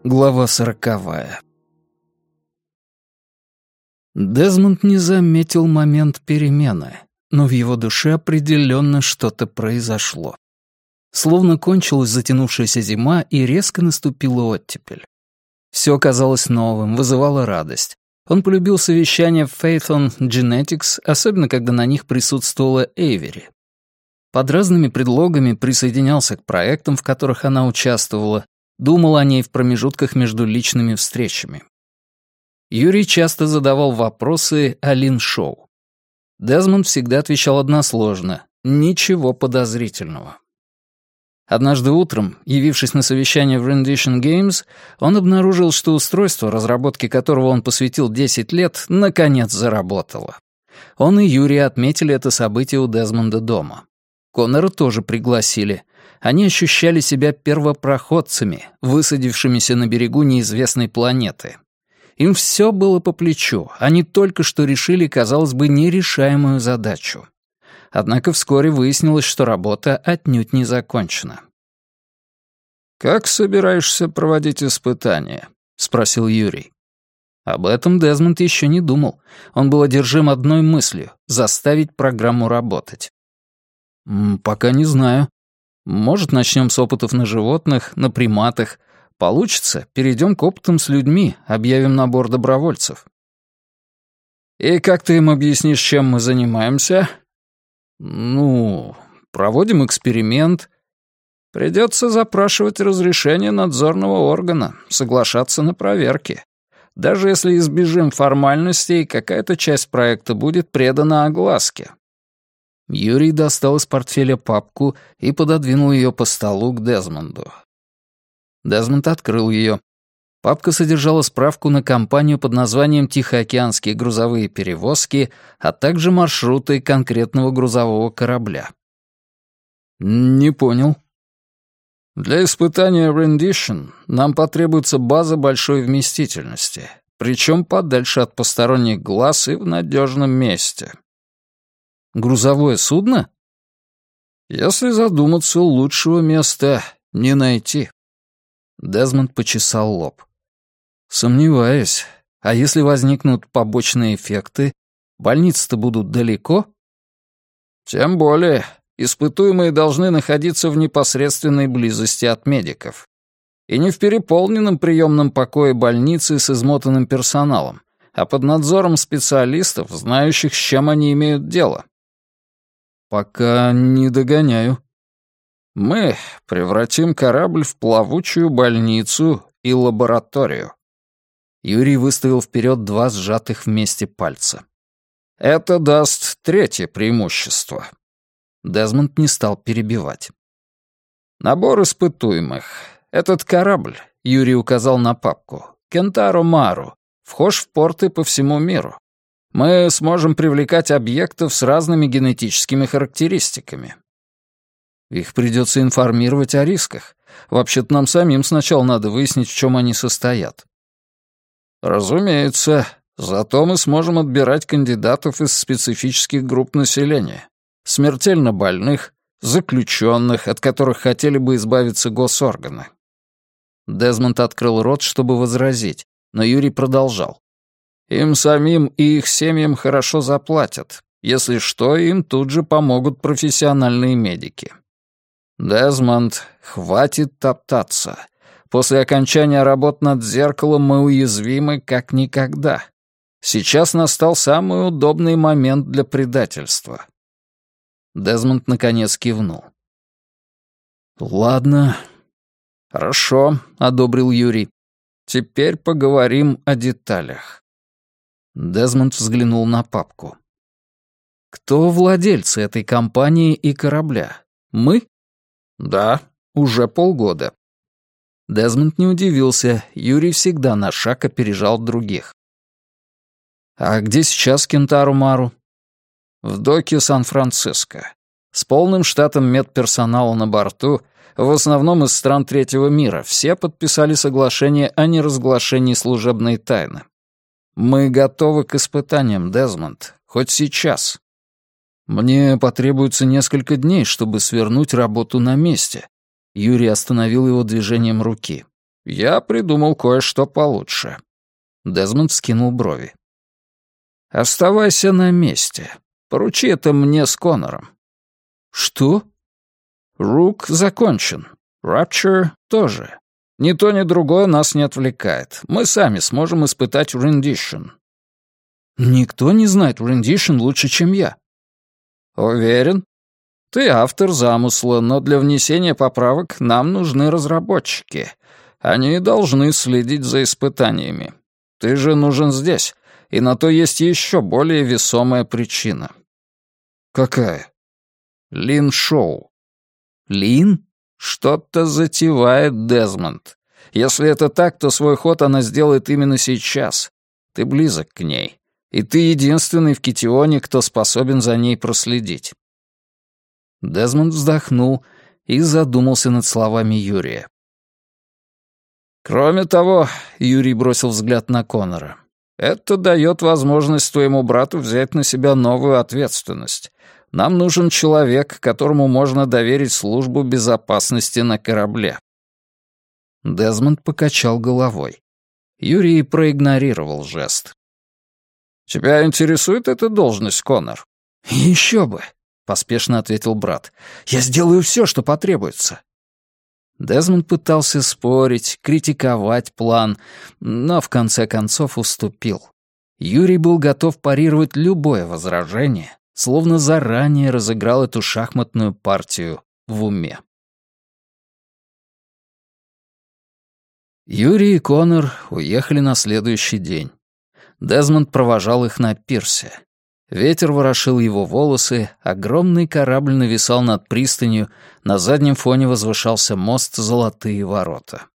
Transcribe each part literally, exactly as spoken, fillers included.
Глава сороковая. Дезмонд не заметил момент перемены, но в его душе определенно что-то произошло. Словно кончилась затянувшаяся зима, и резко наступила оттепель. Все казалось новым, вызывало радость. Он полюбил совещания в Phaethon Genetics, особенно когда на них присутствовала Эйвери. Под разными предлогами присоединялся к проектам, в которых она участвовала, думал о ней в промежутках между личными встречами. Юрий часто задавал вопросы о Лин-шоу. Дезмонд всегда отвечал односложно, ничего подозрительного. Однажды утром, явившись на совещание в Rendition Games, он обнаружил, что устройство, разработке которого он посвятил десять лет, наконец заработало. Он и Юрий отметили это событие у Дезмонда дома. Коннора тоже пригласили. Они ощущали себя первопроходцами, высадившимися на берегу неизвестной планеты. Им все было по плечу, они только что решили, казалось бы, нерешаемую задачу. Однако вскоре выяснилось, что работа отнюдь не закончена. «Как собираешься проводить испытания?» — спросил Юрий. Об этом Дезмонд еще не думал. Он был одержим одной мыслью — заставить программу работать. «Пока не знаю. Может, начнем с опытов на животных, на приматах. Получится, перейдем к опытам с людьми, объявим набор добровольцев». «И как ты им объяснишь, чем мы занимаемся?» «Ну, проводим эксперимент. Придется запрашивать разрешение надзорного органа, соглашаться на проверки. Даже если избежим формальностей, какая-то часть проекта будет предана огласке». Юрий достал из портфеля папку и пододвинул ее по столу к Дезмонду. Дезмонд открыл ее. Папка содержала справку на компанию под названием «Тихоокеанские грузовые перевозки», а также маршруты конкретного грузового корабля. «Не понял». «Для испытания Rendition нам потребуется база большой вместительности, причем подальше от посторонних глаз и в надежном месте». «Грузовое судно?» «Если задуматься, лучшего места не найти». Дезмонд почесал лоб. «Сомневаюсь. А если возникнут побочные эффекты, больницы-то будут далеко?» «Тем более. Испытуемые должны находиться в непосредственной близости от медиков. И не в переполненном приемном покое больницы с измотанным персоналом, а под надзором специалистов, знающих, с чем они имеют дело». «Пока не догоняю». «Мы превратим корабль в плавучую больницу и лабораторию». Юрий выставил вперед два сжатых вместе пальца. «Это даст третье преимущество». Дезмонд не стал перебивать. «Набор испытуемых. Этот корабль», — Юрий указал на папку, «Кентаро Мару, вхож в порты по всему миру. Мы сможем привлекать объектов с разными генетическими характеристиками». «Их придется информировать о рисках. Вообще-то нам самим сначала надо выяснить, в чем они состоят». «Разумеется. Зато мы сможем отбирать кандидатов из специфических групп населения. Смертельно больных, заключенных, от которых хотели бы избавиться госорганы». Дезмонд открыл рот, чтобы возразить, но Юрий продолжал. «Им самим и их семьям хорошо заплатят. Если что, им тут же помогут профессиональные медики. Дезмонд, хватит топтаться. После окончания работ над зеркалом мы уязвимы как никогда. Сейчас настал самый удобный момент для предательства». Дезмонд наконец кивнул. «Ладно». «Хорошо», — одобрил Юрий. «Теперь поговорим о деталях». Дезмонд взглянул на папку. «Кто владельцы этой компании и корабля? Мы?» «Да, уже полгода». Дезмонд не удивился, Юрий всегда на шаг опережал других. «А где сейчас Кентаро Мару?» «В доке Сан-Франциско. С полным штатом медперсонала на борту, в основном из стран третьего мира, все подписали соглашение о неразглашении служебной тайны. Мы готовы к испытаниям, Дезмонд, хоть сейчас». «Мне потребуется несколько дней, чтобы свернуть работу на месте». Юрий остановил его движением руки. Я придумал кое-что получше». Дезмонд вскинул брови. «Оставайся на месте. Поручи это мне с Коннором». «Что?» «Рук закончен. Рапчер тоже. Ни то, ни другое нас не отвлекает. Мы сами сможем испытать рендишн». «Никто не знает рендишн лучше, чем я». «Уверен? Ты автор замысла, но для внесения поправок нам нужны разработчики. Они должны следить за испытаниями. Ты же нужен здесь, и на то есть еще более весомая причина». «Какая?» «Лин Шоу». «Лин?» «Что-то затевает Дезмонд. Если это так, то свой ход она сделает именно сейчас. Ты близок к ней, и ты единственный в Китионе, кто способен за ней проследить». Дезмонд вздохнул и задумался над словами Юрия. «Кроме того», — Юрий бросил взгляд на Коннора, «это дает возможность твоему брату взять на себя новую ответственность. Нам нужен человек, которому можно доверить службу безопасности на корабле». Дезмонд покачал головой. Юрий проигнорировал жест. «Тебя интересует эта должность, Коннор?» «Еще бы», — поспешно ответил брат. «Я сделаю все, что потребуется». Дезмонд пытался спорить, критиковать план, но в конце концов уступил. Юрий был готов парировать любое возражение, словно заранее разыграл эту шахматную партию в уме. Юрий и Коннор уехали на следующий день. Дезмонд провожал их на пирсе. Ветер ворошил его волосы, огромный корабль нависал над пристанью, на заднем фоне возвышался мост «Золотые ворота».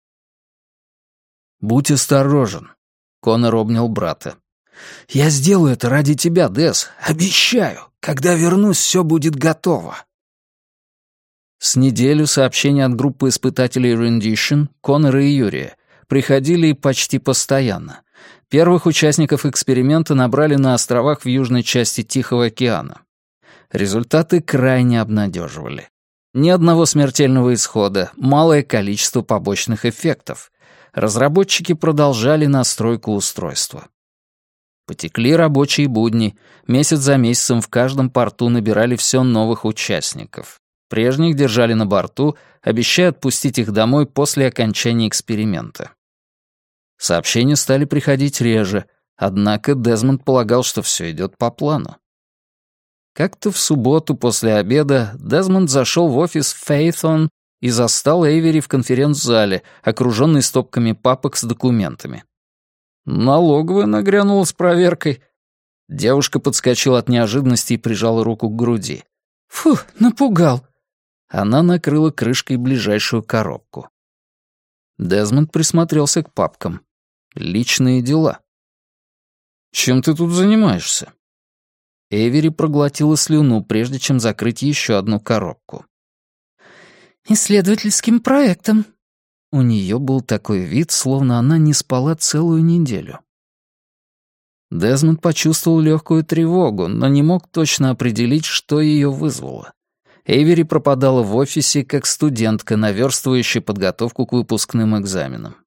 «Будь осторожен», — Коннор обнял брата. «Я сделаю это ради тебя, Дез, обещаю. Когда вернусь, все будет готово». С неделю сообщения от группы испытателей Rendition, Коннора и Юрия, приходили почти постоянно. Первых участников эксперимента набрали на островах в южной части Тихого океана. Результаты крайне обнадеживали. Ни одного смертельного исхода, малое количество побочных эффектов. Разработчики продолжали настройку устройства. Потекли рабочие будни, месяц за месяцем в каждом порту набирали все новых участников. Прежних держали на борту, обещая отпустить их домой после окончания эксперимента. Сообщения стали приходить реже, однако Дезмонд полагал, что все идет по плану. Как-то в субботу после обеда Дезмонд зашел в офис Фейthon и застал Эйвери в конференц-зале, окруженный стопками папок с документами. «Налоговая нагрянула с проверкой». Девушка подскочила от неожиданности и прижала руку к груди. «Фу, напугал». Она накрыла крышкой ближайшую коробку. Дезмонд присмотрелся к папкам. Личные дела. «Чем ты тут занимаешься?» Эйвери проглотила слюну, прежде чем закрыть еще одну коробку. «Исследовательским проектом». У нее был такой вид, словно она не спала целую неделю. Дезмонд почувствовал легкую тревогу, но не мог точно определить, что ее вызвало. Эйвери пропадала в офисе, как студентка, наверстывающая подготовку к выпускным экзаменам.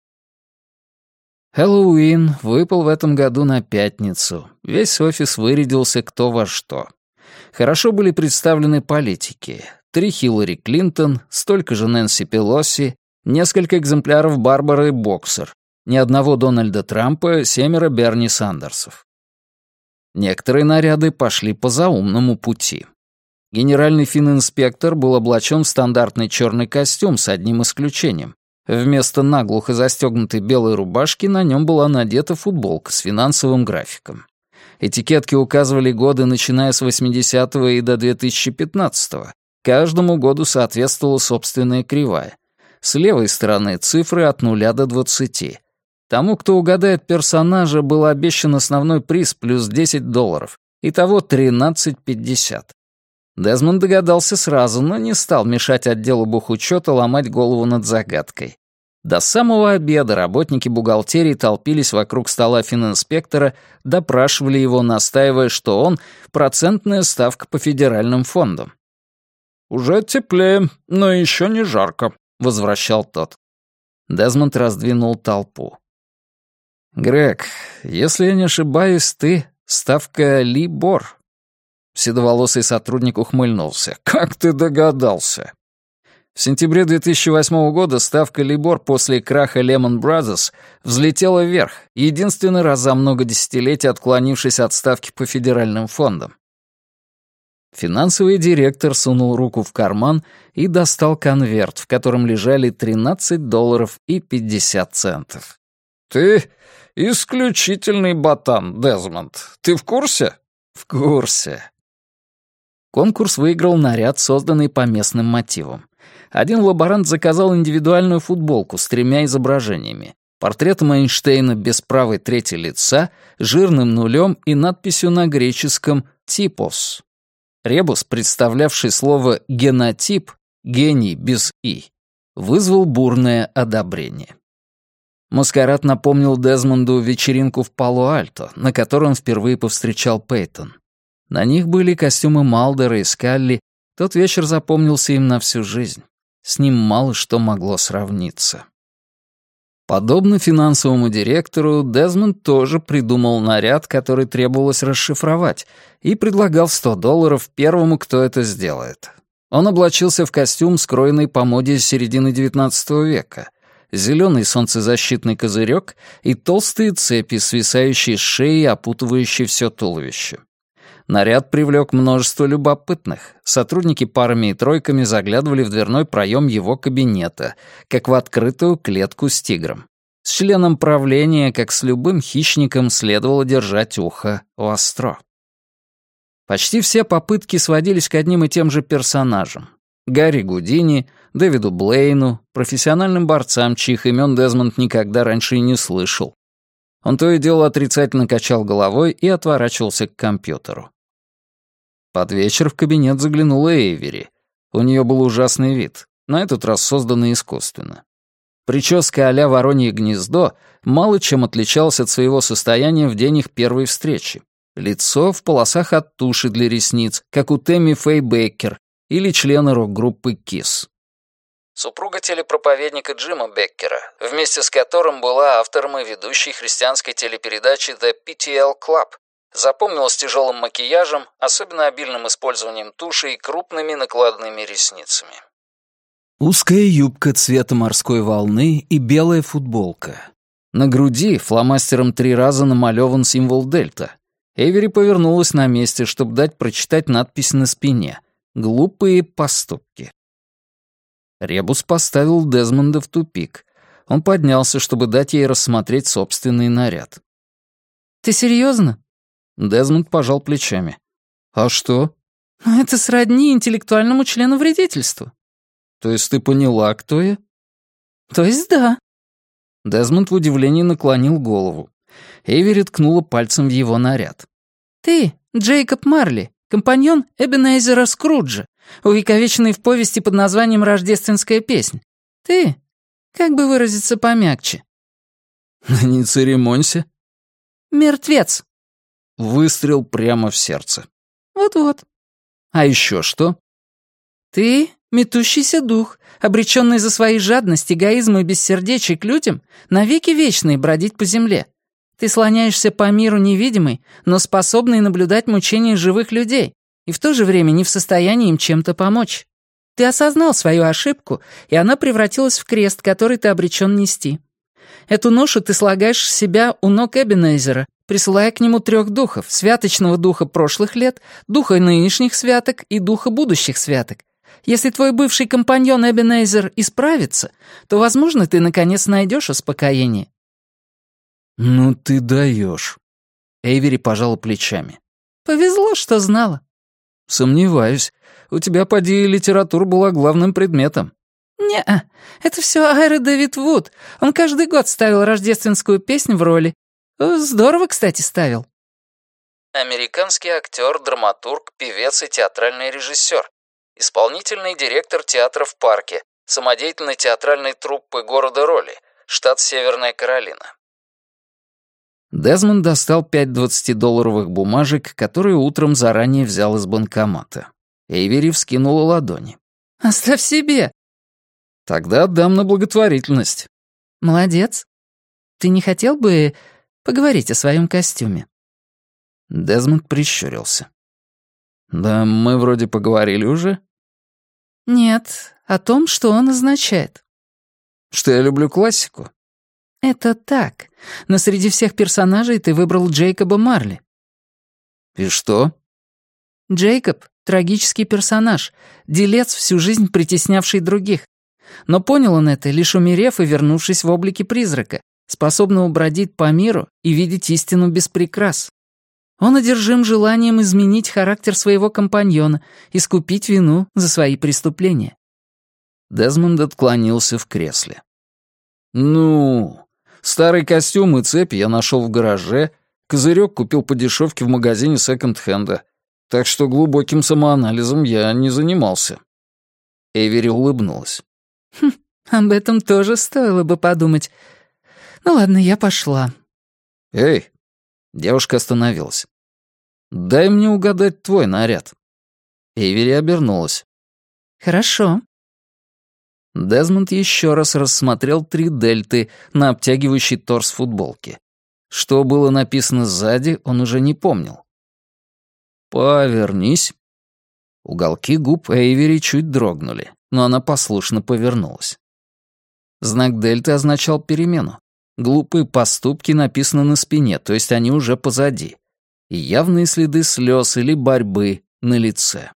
Хэллоуин выпал в этом году на пятницу. Весь офис вырядился кто во что. Хорошо были представлены политики. Три Хиллари Клинтон, столько же Нэнси Пелоси, несколько экземпляров Барбары Боксер, ни одного Дональда Трампа, семеро Берни Сандерсов. Некоторые наряды пошли по заумному пути. Генеральный фининспектор был облачен в стандартный черный костюм с одним исключением. Вместо наглухо застегнутой белой рубашки на нем была надета футболка с финансовым графиком. Этикетки указывали годы, начиная с восьмидесятого и до две тысячи пятнадцатого. Каждому году соответствовала собственная кривая. С левой стороны цифры от нуля до двадцати. Тому, кто угадает персонажа, был обещан основной приз плюс десять долларов. Итого тринадцать пятьдесят. Дезмонд догадался сразу, но не стал мешать отделу бухучета ломать голову над загадкой. До самого обеда работники бухгалтерии толпились вокруг стола фининспектора, допрашивали его, настаивая, что он — процентная ставка по федеральным фондам. «Уже теплее, но еще не жарко», — возвращал тот. Дезмонд раздвинул толпу. «Грег, если я не ошибаюсь, ты ставка Ли Бор». Седоволосый сотрудник ухмыльнулся. «Как ты догадался?» В сентябре две тысячи восьмого года ставка Либор после краха Lehman Brothers взлетела вверх, единственный раз за много десятилетий отклонившись от ставки по федеральным фондам. Финансовый директор сунул руку в карман и достал конверт, в котором лежали тринадцать долларов и пятьдесят центов. «Ты исключительный ботан, Дезмонд. Ты в курсе?» «В курсе». Конкурс выиграл наряд, созданный по местным мотивам. Один лаборант заказал индивидуальную футболку с тремя изображениями. Портретом Эйнштейна без правой трети лица, жирным нулем и надписью на греческом «типос». Ребус, представлявший слово «генотип», «гений» без «и», вызвал бурное одобрение. Маскарад напомнил Дезмонду вечеринку в Пало-Альто, на которой он впервые повстречал Пейтон. На них были костюмы Малдера и Скалли, тот вечер запомнился им на всю жизнь. С ним мало что могло сравниться. Подобно финансовому директору, Дезмонд тоже придумал наряд, который требовалось расшифровать, и предлагал сто долларов первому, кто это сделает. Он облачился в костюм, скроенный по моде середины девятнадцатого века, зеленый солнцезащитный козырек и толстые цепи, свисающие с шеи, опутывающие все туловище. Наряд привлек множество любопытных. Сотрудники парами и тройками заглядывали в дверной проем его кабинета, как в открытую клетку с тигром. С членом правления, как с любым хищником, следовало держать ухо востро. Почти все попытки сводились к одним и тем же персонажам. Гарри Гудини, Дэвиду Блейну, профессиональным борцам, чьих имен Дезмонд никогда раньше и не слышал. Он то и дело отрицательно качал головой и отворачивался к компьютеру. Под вечер в кабинет заглянула Эйвери. У нее был ужасный вид, на этот раз созданный искусственно. Прическа а-ля воронье гнездо мало чем отличалась от своего состояния в день их первой встречи. Лицо в полосах от туши для ресниц, как у Тэмми Фэй Беккер или члена рок-группы Kiss. Супруга телепроповедника Джима Беккера, вместе с которым была автором и ведущей христианской телепередачи The пи ти эл Club, запомнилась тяжелым макияжем, особенно обильным использованием туши и крупными накладными ресницами. Узкая юбка цвета морской волны и белая футболка. На груди фломастером три раза намалеван символ дельта. Эйвери повернулась на месте, чтобы дать прочитать надпись на спине «Глупые поступки». Ребус поставил Дезмонда в тупик. Он поднялся, чтобы дать ей рассмотреть собственный наряд. «Ты серьезно?» Дезмонд пожал плечами. «А что?» «Ну, это сродни интеллектуальному членовредительству». «То есть ты поняла, кто я?» «То есть да». Дезмонд в удивлении наклонил голову. Эйвери ткнула пальцем в его наряд. «Ты, Джейкоб Марли, компаньон Эбенезера Скруджа, увековеченный в повести под названием «Рождественская песнь». Ты, как бы выразиться помягче?» «Не церемонься». «Мертвец». Выстрел прямо в сердце. «Вот-вот». «А еще что?» «Ты метущийся дух, обреченный за свои жадность, эгоизм и бессердечие к людям, навеки вечные бродить по земле. Ты слоняешься по миру невидимый, но способный наблюдать мучения живых людей, и в то же время не в состоянии им чем-то помочь. Ты осознал свою ошибку, и она превратилась в крест, который ты обречен нести. Эту ношу ты слагаешь с себя у ног Эбенезера, присылая к нему трех духов: святочного духа прошлых лет, духа нынешних святок и духа будущих святок. Если твой бывший компаньон Эбенезер исправится, то, возможно, ты наконец найдешь успокоение». «Ну ты даешь». Эйвери пожала плечами. «Повезло, что знала». «Сомневаюсь. У тебя, поди, литература была главным предметом». «Не-а, это все Айра Дэвид Вуд. Он каждый год ставил рождественскую песню в роли. Здорово, кстати, ставил». Американский актер, драматург, певец и театральный режиссер. Исполнительный директор театра в парке, самодеятельной театральной труппы города Роли, штат Северная Каролина. Дезмонд достал пять двадцатидолларовых бумажек, которые утром заранее взял из банкомата. Эйвери вскинула ладони. «Оставь себе». «Тогда отдам на благотворительность». Молодец. Ты не хотел бы поговорить о своем костюме?» Дезмонд прищурился. «Да мы вроде поговорили уже». «Нет, о том, что он означает». «Что я люблю классику?» «Это так. Но среди всех персонажей ты выбрал Джейкоба Марли». «И что?» «Джейкоб — трагический персонаж, делец, всю жизнь притеснявший других. Но понял он это, лишь умерев и вернувшись в облике призрака, способного бродить по миру и видеть истину без прикрас. Он одержим желанием изменить характер своего компаньона, искупить вину за свои преступления». Дезмонд отклонился в кресле. «Ну, старый костюм и цепи я нашел в гараже, козырек купил по дешевке в магазине секонд-хенда, так что глубоким самоанализом я не занимался». Эйвери улыбнулась. «Хм, об этом тоже стоило бы подумать. Ну ладно, я пошла». «Эй!» — девушка остановилась. «Дай мне угадать твой наряд». Эйвери обернулась. «Хорошо». Дезмонд еще раз рассмотрел три дельты на обтягивающий торс футболки. Что было написано сзади, он уже не помнил. «Повернись». Уголки губ Эйвери чуть дрогнули, но она послушно повернулась. Знак дельты означал перемену. Глупые поступки написаны на спине, то есть они уже позади. И явные следы слез или борьбы на лице.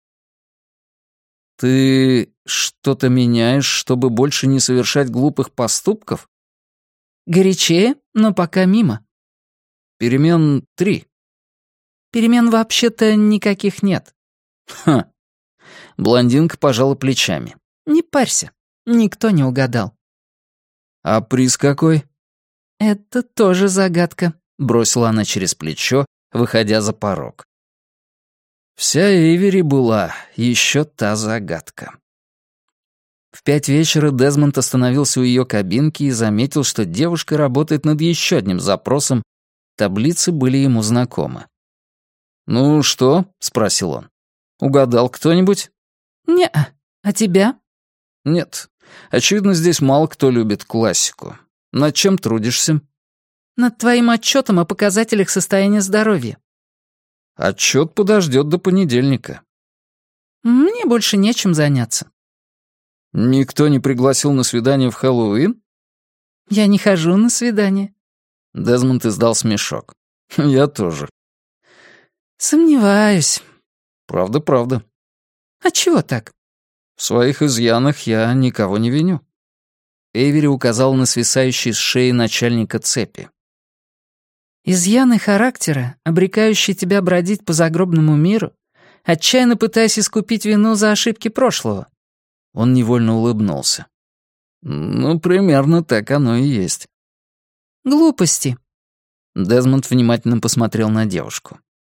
«Ты что-то меняешь, чтобы больше не совершать глупых поступков?» «Горячее, но пока мимо». «Перемен три». «Перемен вообще-то никаких нет». «Ха». Блондинка пожала плечами. «Не парься, никто не угадал». «А приз какой?» «Это тоже загадка», — бросила она через плечо, выходя за порог. Вся Эйвери была еще та загадка. В пять вечера Дезмонд остановился у ее кабинки и заметил, что девушка работает над еще одним запросом. Таблицы были ему знакомы. «Ну что?» — спросил он. «Угадал кто-нибудь?» «Не-а. А тебя?» «Нет. Очевидно, здесь мало кто любит классику. Над чем трудишься?» «Над твоим отчетом о показателях состояния здоровья». «Отчет подождет до понедельника». «Мне больше нечем заняться». «Никто не пригласил на свидание в Хэллоуин?» «Я не хожу на свидание». Дезмонд издал смешок. «Я тоже». «Сомневаюсь». «Правда, правда». «А чего так?» «В своих изъянах я никого не виню». Эйвери указал на свисающий с шеи начальника цепи. «Изъяны характера, обрекающие тебя бродить по загробному миру, отчаянно пытаясь искупить вину за ошибки прошлого». Он невольно улыбнулся. «Ну, примерно так оно и есть». «Глупости». Дезмонд внимательно посмотрел на девушку.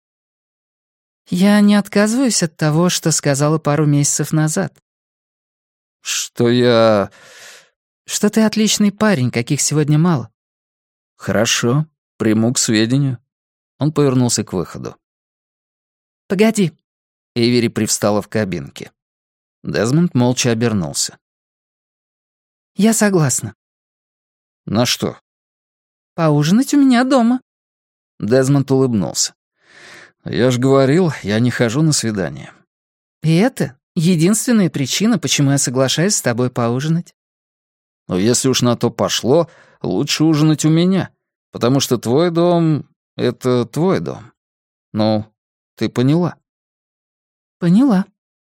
«Я не отказываюсь от того, что сказала пару месяцев назад». «Что я...» «Что ты отличный парень, каких сегодня мало». «Хорошо, приму к сведению». Он повернулся к выходу. «Погоди». Эйвери привстала в кабинке. Дезмонд молча обернулся. «Я согласна». «На что?» «Поужинать у меня дома». Дезмонд улыбнулся. «Я ж говорил, я не хожу на свидание». «И это единственная причина, почему я соглашаюсь с тобой поужинать». «Но если уж на то пошло, лучше ужинать у меня, потому что твой дом — это твой дом. Ну, ты поняла?» «Поняла».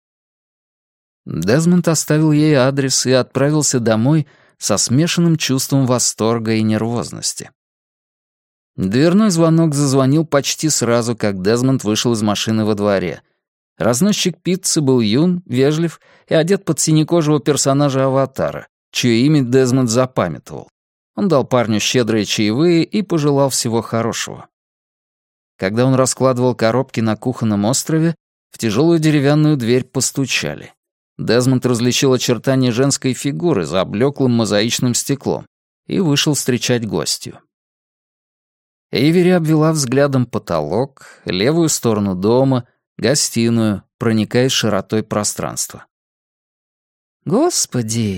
Дезмонд оставил ей адрес и отправился домой со смешанным чувством восторга и нервозности. Дверной звонок зазвонил почти сразу, как Дезмонд вышел из машины во дворе. Разносчик пиццы был юн, вежлив и одет под синекожего персонажа «Аватара», чье имя Дезмонд запамятовал. Он дал парню щедрые чаевые и пожелал всего хорошего. Когда он раскладывал коробки на кухонном острове, в тяжелую деревянную дверь постучали. Дезмонд различил очертания женской фигуры за облеклым мозаичным стеклом и вышел встречать гостью. Эйвери обвела взглядом потолок, левую сторону дома, гостиную, проникая широтой пространства. «Господи,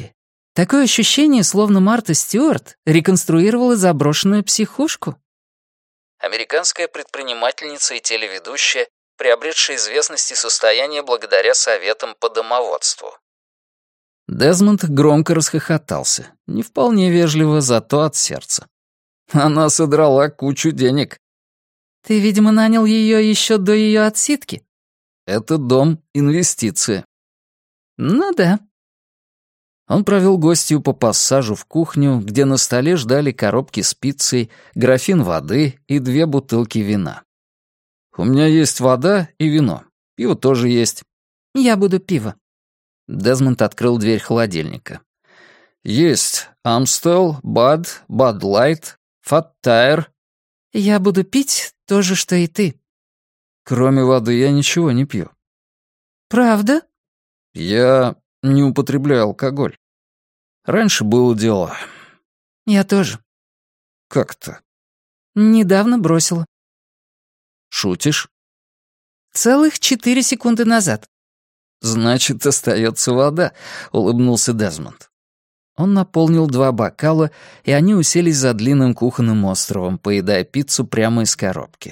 Такое ощущение, словно Марта Стюарт реконструировала заброшенную психушку. Американская предпринимательница и телеведущая, приобретшая известность и состояние благодаря советам по домоводству. Дезмонд громко расхохотался. Не вполне вежливо, зато от сердца. Она содрала кучу денег. Ты, видимо, нанял ее еще до ее отсидки. Это дом — инвестиция. Ну да. Он провел гостью по пассажу в кухню, где на столе ждали коробки с пиццей, графин воды и две бутылки вина. «У меня есть вода и вино. Пиво тоже есть». «Я буду пиво». Дезмонд открыл дверь холодильника. «Есть Амстел, Бад, Бад Лайт, Фат Тайр». «Я буду пить то же, что и ты». «Кроме воды я ничего не пью». «Правда?» «Я не употребляю алкоголь. Раньше было дело». «Я тоже». «Как-то?» «Недавно бросила». «Шутишь?» «Целых четыре секунды назад». «Значит, остается вода», — улыбнулся Дезмонд. Он наполнил два бокала, и они уселись за длинным кухонным островом, поедая пиццу прямо из коробки.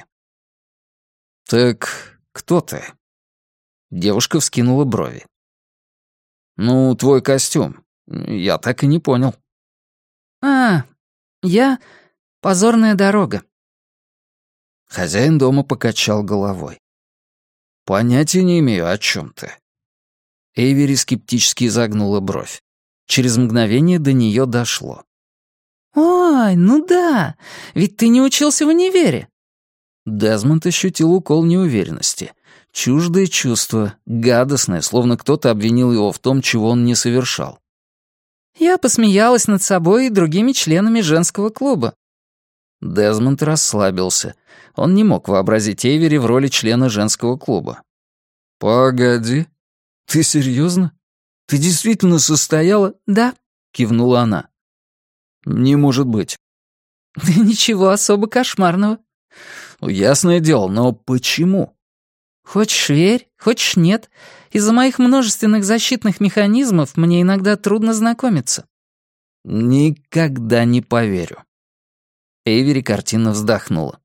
«Так кто ты?» Девушка вскинула брови. «Ну, твой костюм. Я так и не понял». «А, я... позорная дорога». Хозяин дома покачал головой. «Понятия не имею, о чем ты». Эйвери скептически изогнула бровь. Через мгновение до нее дошло. «Ой, ну да, ведь ты не учился в универе». Дезмонд ощутил укол неуверенности. Чуждое чувство, гадостное, словно кто-то обвинил его в том, чего он не совершал. «Я посмеялась над собой и другими членами женского клуба». Дезмонд расслабился. Он не мог вообразить Эйвери в роли члена женского клуба. «Погоди, ты серьезно? Ты действительно состояла?» «Да», — кивнула она. «Не может быть». «Да ничего особо кошмарного». «Ясное дело, но почему?» «Хочешь — верь, хочешь — нет. Из-за моих множественных защитных механизмов мне иногда трудно знакомиться». «Никогда не поверю». Эйвери картинно вздохнула.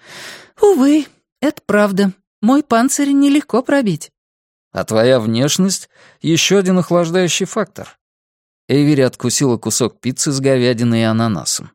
«Увы, это правда. Мой панцирь нелегко пробить». «А твоя внешность — еще один охлаждающий фактор». Эйвери откусила кусок пиццы с говядиной и ананасом.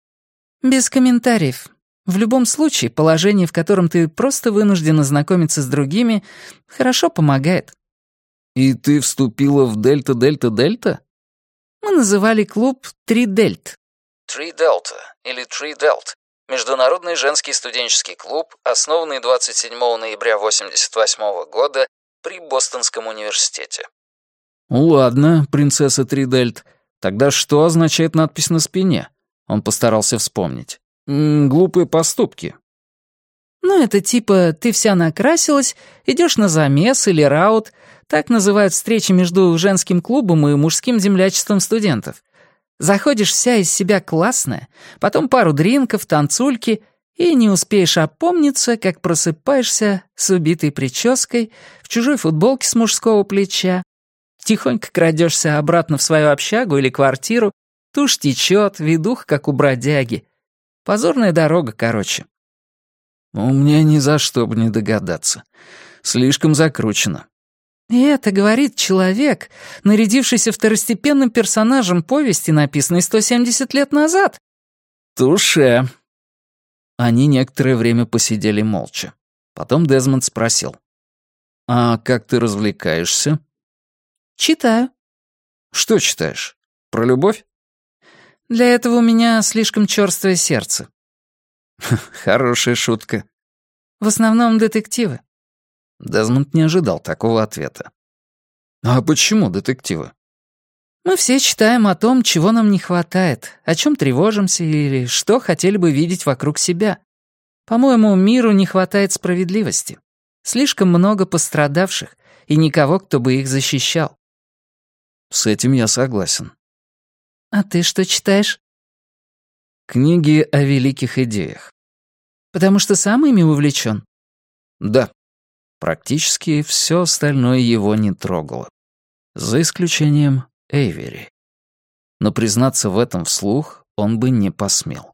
«Без комментариев. В любом случае, положение, в котором ты просто вынуждена знакомиться с другими, хорошо помогает». «И ты вступила в Дельта-Дельта-Дельта?» Мы называли клуб «Три Дельт». «Три Делта» или «Три Делт» — международный женский студенческий клуб, основанный двадцать седьмого ноября восемьдесят восьмого года при Бостонском университете. «Ладно, принцесса Три Дельт. Тогда что означает надпись на спине?» Он постарался вспомнить. М, «Глупые поступки». Ну, это типа ты вся накрасилась, идешь на замес или раут. Так называют встречи между женским клубом и мужским землячеством студентов. Заходишь вся из себя классная, потом пару дринков, танцульки, и не успеешь опомниться, как просыпаешься с убитой прической, в чужой футболке с мужского плеча, тихонько крадешься обратно в свою общагу или квартиру, тушь течет, ведух, как у бродяги. Позорная дорога, короче. У меня ни за что бы не догадаться. Слишком закручено. И это говорит человек, нарядившийся второстепенным персонажем повести, написанной сто семьдесят лет назад. Туше. Они некоторое время посидели молча. Потом Дезмонд спросил. «А как ты развлекаешься?» «Читаю». «Что читаешь? Про любовь?» «Для этого у меня слишком чёрствое сердце». Хорошая шутка. «В основном детективы». Дезмонд не ожидал такого ответа. «А почему детективы?» «Мы все читаем о том, чего нам не хватает, о чем тревожимся или что хотели бы видеть вокруг себя. По-моему, миру не хватает справедливости. Слишком много пострадавших и никого, кто бы их защищал». «С этим я согласен». «А ты что читаешь?» «Книги о великих идеях». «Потому что сам ими увлечен?» «Да». Практически все остальное его не трогало. За исключением Эйвери. но признаться в этом вслух он бы не посмел.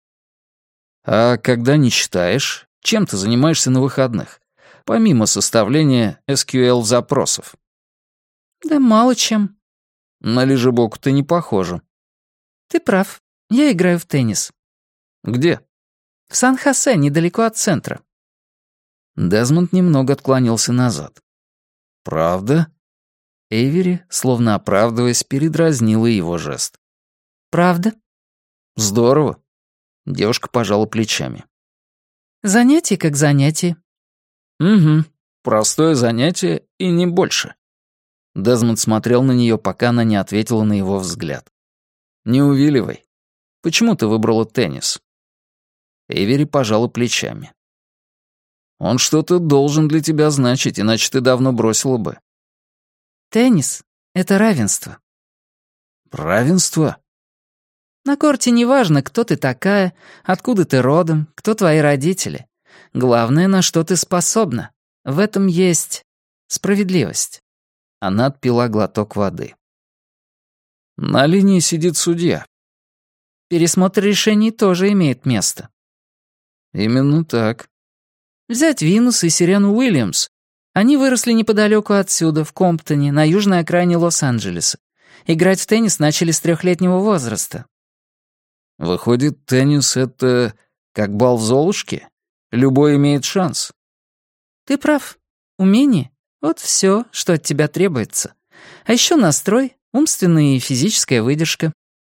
«А когда не читаешь, чем ты занимаешься на выходных, помимо составления эс кью эль-запросов?» «Да мало чем». «На лежебоку ты не похожа». «Ты прав. Я играю в теннис». «Где?» «В Сан-Хосе, недалеко от центра». Дезмонд немного отклонился назад. «Правда?» Эйвери, словно оправдываясь, передразнила его жест. «Правда?» «Здорово». Девушка пожала плечами. «Занятие как занятие». «Угу. Простое занятие и не больше». Дезмонд смотрел на нее, пока она не ответила на его взгляд. «Не увиливай. Почему ты выбрала теннис?» Эйвери пожала плечами. «Он что-то должен для тебя значить, иначе ты давно бросила бы». «Теннис — это равенство». «Равенство?» «На корте не важно, кто ты такая, откуда ты родом, кто твои родители. Главное, на что ты способна. В этом есть справедливость». Она отпила глоток воды. «На линии сидит судья». «Пересмотр решений тоже имеет место». «Именно так». «Взять Винус и Сирену Уильямс. Они выросли неподалеку отсюда, в Комптоне, на южной окраине Лос-Анджелеса. Играть в теннис начали с трехлетнего возраста». «Выходит, теннис — это как бал в Золушке? Любой имеет шанс». «Ты прав. Умение — вот все, что от тебя требуется. А еще настрой, умственная и физическая выдержка».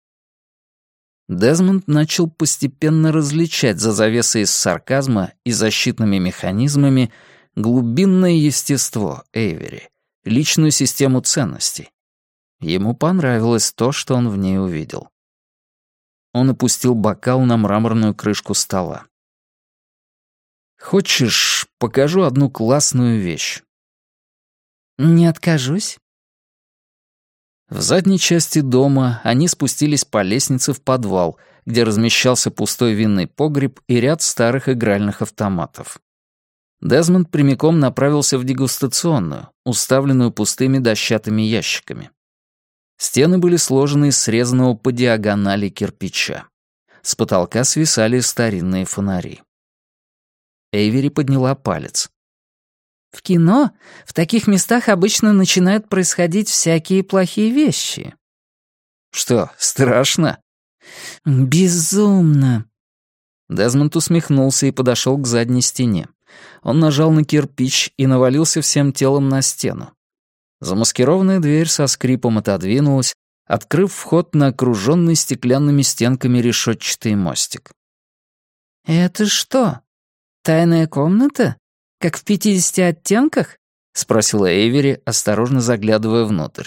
Дезмонд начал постепенно различать за завесой из сарказма и защитными механизмами глубинное естество Эйвери, личную систему ценностей. Ему понравилось то, что он в ней увидел. Он опустил бокал на мраморную крышку стола. «Хочешь, покажу одну классную вещь?» «Не откажусь». В задней части дома они спустились по лестнице в подвал, где размещался пустой винный погреб и ряд старых игральных автоматов. Дезмонд прямиком направился в дегустационную, уставленную пустыми дощатыми ящиками. Стены были сложены из срезанного по диагонали кирпича. С потолка свисали старинные фонари. Эйвери подняла палец. «В кино в таких местах обычно начинают происходить всякие плохие вещи». «Что, страшно?» «Безумно». Дезмонд усмехнулся и подошел к задней стене. Он нажал на кирпич и навалился всем телом на стену. Замаскированная дверь со скрипом отодвинулась, открыв вход на окруженный стеклянными стенками решетчатый мостик. «Это что, тайная комната? Как в пятидесяти оттенках?» — спросила Эйвери, осторожно заглядывая внутрь.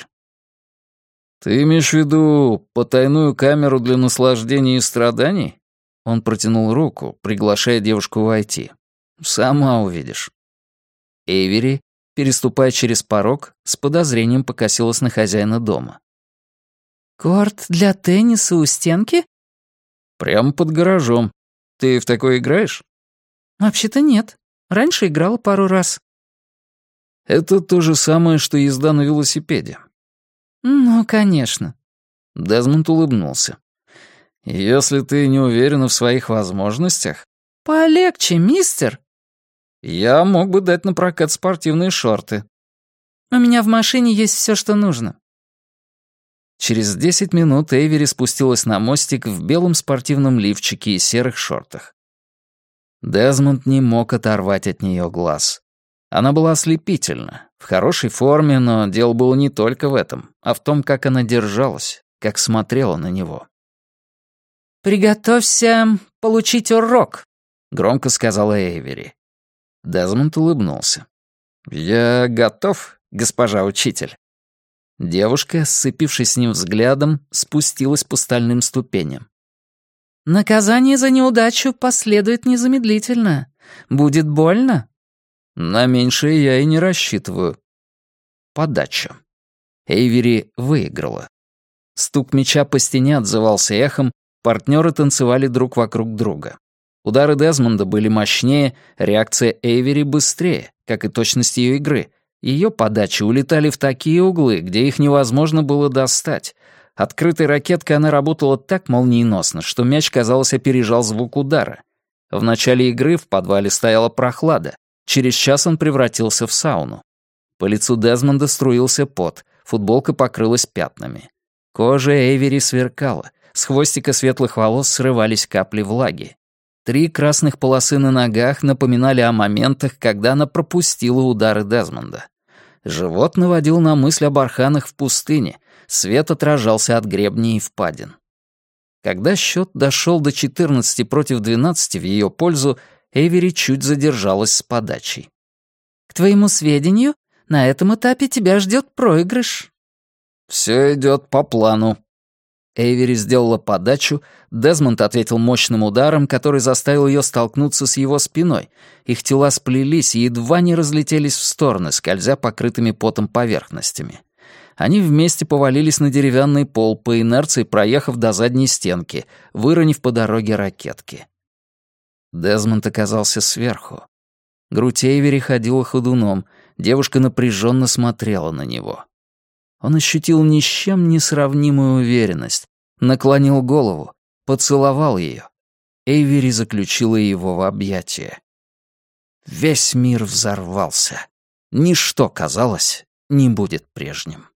«Ты имеешь в виду потайную камеру для наслаждения и страданий?» Он протянул руку, приглашая девушку войти. «Сама увидишь». Эйвери, переступая через порог, с подозрением покосилась на хозяина дома. «Корт для тенниса у стенки?» «Прямо под гаражом. Ты в такое играешь?» «Вообще-то нет. Раньше играла пару раз». «Это то же самое, что езда на велосипеде». «Ну, конечно». Дезмонд улыбнулся. «Если ты не уверена в своих возможностях...» «Полегче, мистер». «Я мог бы дать на прокат спортивные шорты». «У меня в машине есть все, что нужно». Через десять минут Эйвери спустилась на мостик в белом спортивном лифчике и серых шортах. Дезмонд не мог оторвать от нее глаз. Она была ослепительна, в хорошей форме, но дело было не только в этом, а в том, как она держалась, как смотрела на него. «Приготовься получить урок», — громко сказала Эйвери. Дезмонд улыбнулся. «Я готов, госпожа учитель». Девушка, сцепившись с ним взглядом, спустилась по стальным ступеням. «Наказание за неудачу последует незамедлительно. Будет больно?» «На меньшее я и не рассчитываю». Подача. Эйвери выиграла. Стук мяча по стене отзывался эхом, партнеры танцевали друг вокруг друга. Удары Дезмонда были мощнее, реакция Эйвери быстрее, как и точность ее игры. Ее подачи улетали в такие углы, где их невозможно было достать. Открытой ракеткой она работала так молниеносно, что мяч, казалось, опережал звук удара. В начале игры в подвале стояла прохлада. Через час он превратился в сауну. По лицу Дезмонда струился пот, футболка покрылась пятнами. Кожа Эйвери сверкала, с хвостика светлых волос срывались капли влаги. Три красных полосы на ногах напоминали о моментах, когда она пропустила удары Дезмонда. Живот наводил на мысль о барханах в пустыне, свет отражался от гребней и впадин. Когда счет дошел до четырнадцати против двенадцати в ее пользу, Эйвери чуть задержалась с подачей. «К твоему сведению, на этом этапе тебя ждет проигрыш». «Все идет по плану». Эйвери сделала подачу, Дезмонд ответил мощным ударом, который заставил ее столкнуться с его спиной. Их тела сплелись и едва не разлетелись в стороны, скользя покрытыми потом поверхностями. Они вместе повалились на деревянный пол, по инерции проехав до задней стенки, выронив по дороге ракетки. Дезмонд оказался сверху. Грудь Эйвери ходила ходуном, девушка напряженно смотрела на него. Он ощутил ни с чем не сравнимую уверенность, наклонил голову, поцеловал ее. Эйвери заключила его в объятия. Весь мир взорвался. Ничто, казалось, не будет прежним.